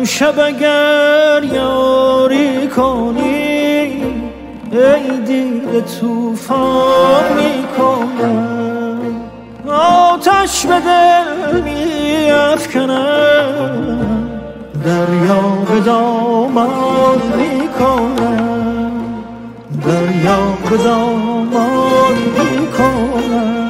امشب اگر یاری کنی ای دیده طوفان میکنم، آتش به دل میافکنم، دریا به دامان میکنم، دریا به دامان میکنم.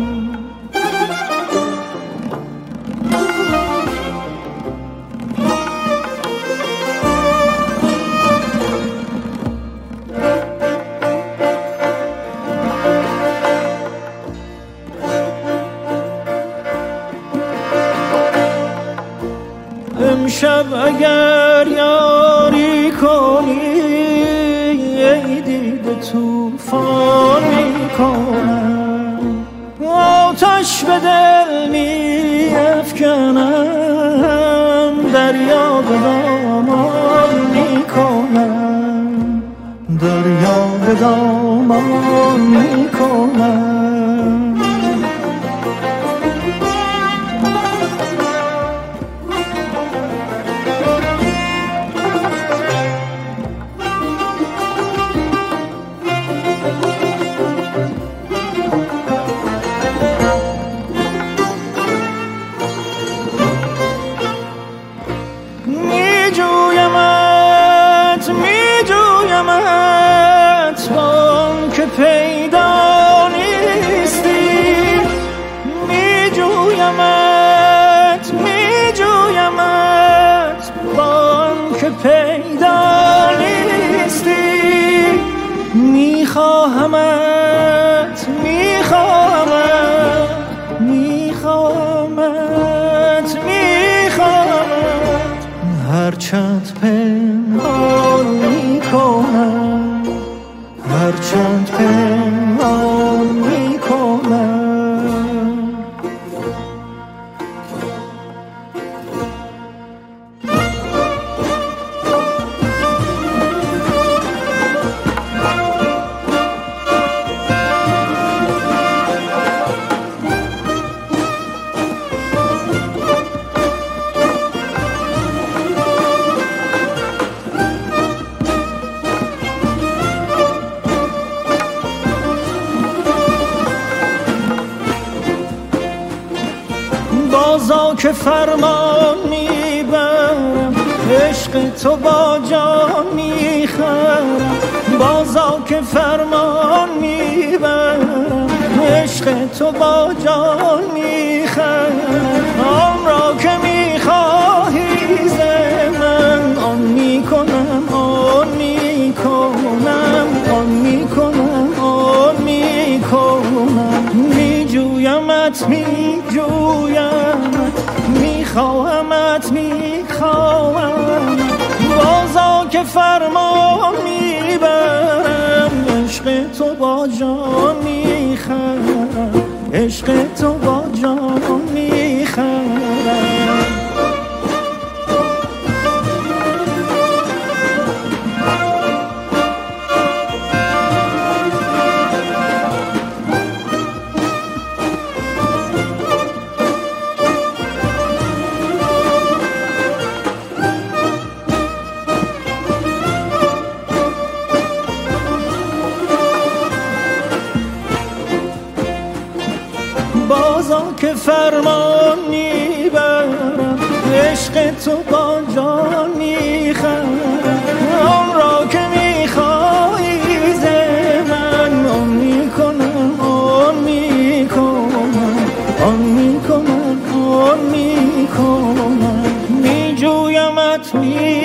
امشب اگر یاری کنی ای دیده طوفان میکنم، آتش به دل میافکنم، دریا به دامان میکنم، دریا به دامان میکنم. میجویمت بان که پیدا نیستی، میجویمت بان که پیدا نیستی، میخواهمت هرچند پنهان میکنم، هرچند پنهان میکنم. بازا که فرمان میبرم، عشق تو با جان میخرم، بازا که فرمان میبرم، عشق تو با جان میخرم، آن را که میخواهی ز من آن میکنم، آن میکنم، آن میکنم، آن میکنم. میجویمت میخواهمت بازا که فرمان میبرم، عشق تو با جان میخرم، عشق تو با جان میخرم. بازا که فرمان میبرم، عشق تو با جان میخرم، آن را که میخواهی ز من آن میکنم، آن میکنم، آن میکنم، آن میکنم. میجویمت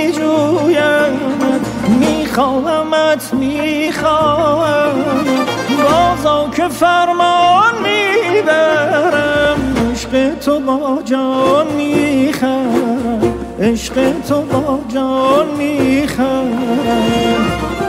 میخواهمت بازا که فرمان میبرم، عشق تو با جان میخرم، عشق تو با جان میخرم.